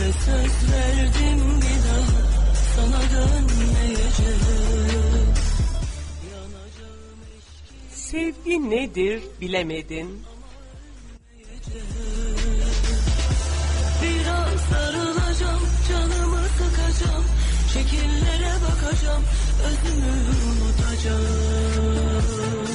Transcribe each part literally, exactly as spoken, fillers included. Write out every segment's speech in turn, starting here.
Ve söz verdim bir daha sana dönmeyeceğim. Sevgi nedir bilemedin. Biraz sarılacağım, canımı sıkacağım, şekillere bakacağım, özümü unutacağım.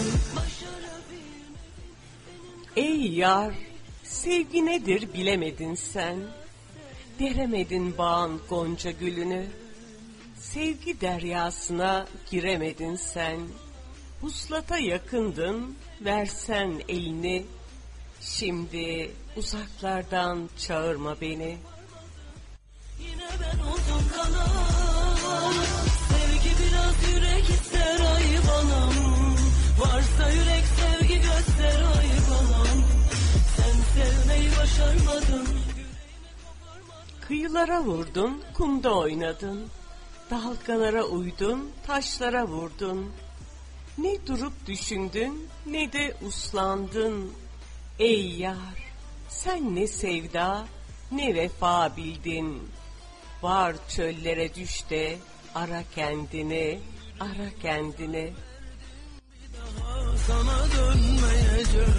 Ey yar, sevgi nedir bilemedin sen. Deremedin bağın gonca gülünü. Sevgi deryasına giremedin sen. Vuslata yakındın, versen elini. Şimdi uzaklardan çağırma beni. Yine ben oldum kalan. Sevgi biraz yürek ister ay balam. Varsa yürek sevgi göster ay balam. Sen sevmeyi başarmadın. Kıyılara vurdun, kumda oynadın. Dalgalara uydun, taşlara vurdun. Ne durup düşündün, ne de uslandın. Ey yar, sen ne sevda, ne vefa bildin. Var çöllere düş de, ara kendini, ara kendini. Daha sana dönmeyeceğim.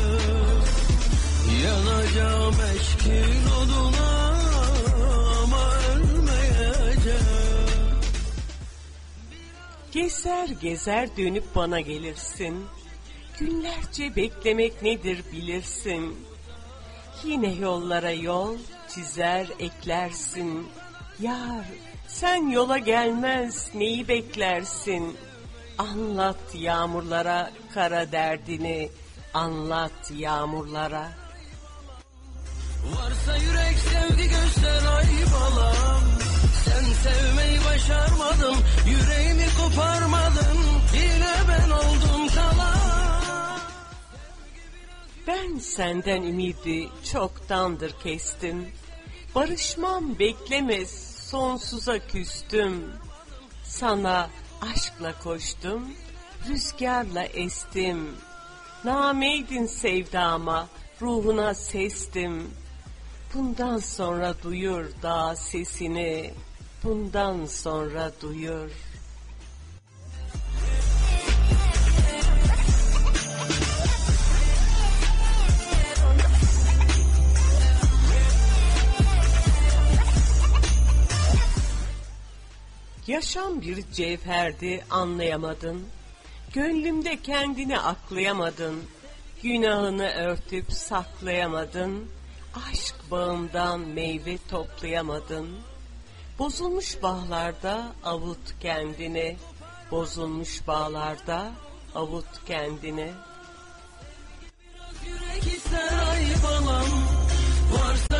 Yanacağım eşkin oduna ama ölmeyeceğim. Gezer gezer dönüp bana gelirsin. Günlerce beklemek nedir bilirsin. Yine yollara yol çizer eklersin. Yar, sen yola gelmez neyi beklersin? Anlat yağmurlara kara derdini, anlat yağmurlara. Varsa yürek sevgi göster ay balam. Sen sevmeyi başarmadın, yüreğimi koparmadın. Yine ben oldum kalan. Ben senden ümidi çoktandır kestim. Barışmam beklemez, sonsuza küstüm. Sana aşkla koştum, rüzgarla estim. Nameydin sevdama, ruhuna sestim. Bundan sonra duyur dağ sesini, bundan sonra duyur. Yaşam bir cevherdi, anlayamadın. Gönlümde kendini aklayamadın. Günahını örtüp saklayamadın. Aşk bağından meyve toplayamadın. Bozulmuş bağlarda avut kendini. Bozulmuş bağlarda avut kendini. Biraz yürek ister ay balam. Varsa